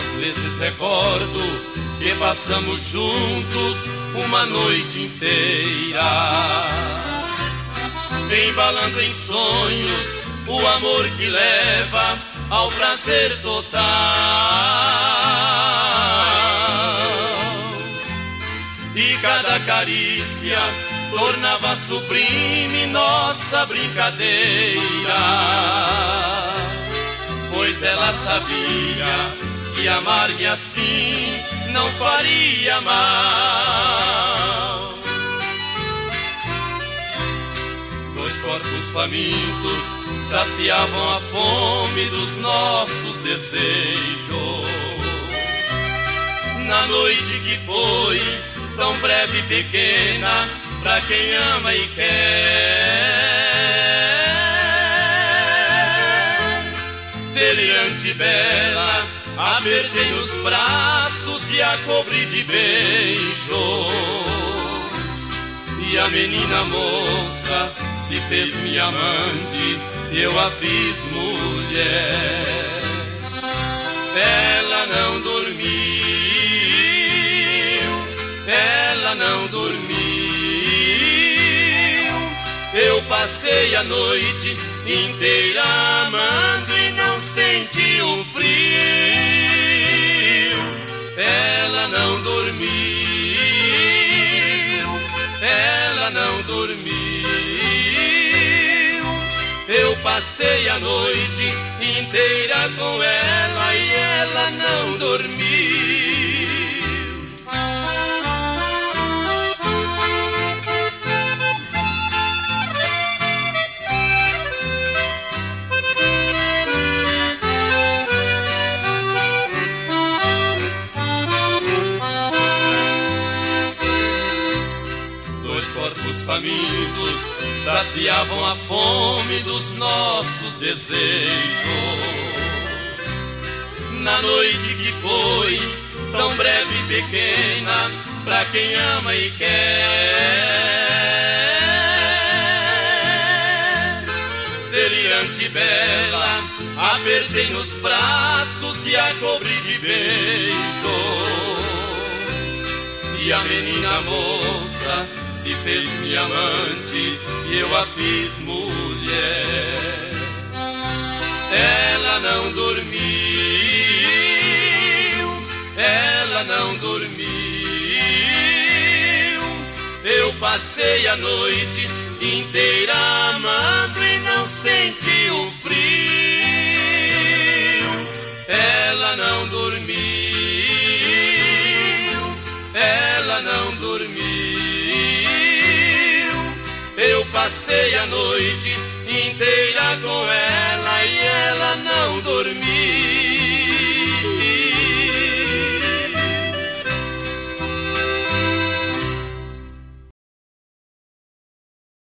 Às vezes recordo que passamos juntos uma noite inteira, embalando em sonhos o amor que leva ao prazer total. E cada carícia tornava sublime nossa brincadeira, pois ela sabia que amar-me assim não faria mal. Dois corpos famintos saciavam a fome dos nossos desejos. Na noite que foi tão breve e pequena pra quem ama e quer, delirante e bela, apertei nos braços e a cobri de beijos. E a menina moça se fez minha amante, eu a fiz mulher. Ela não dormiu, ela não dormiu. Eu passei a noite inteira amando e não senti o frio. Ela não dormiu, ela não dormiu. Eu passei a noite inteira com ela e ela não dormiu. Corpos famintos saciavam a fome dos nossos desejos. Na noite que foi tão breve e pequena pra quem ama e quer, delirante e bela, apertei nos braços e a cobri de beijos. E a menina moça se fez minha amante e eu a fiz mulher. Ela não dormiu, ela não dormiu. Eu passei a noite inteira amando e não senti o frio. Ela não dormiu, ela não dormiu. Eu passei a noite inteira com ela.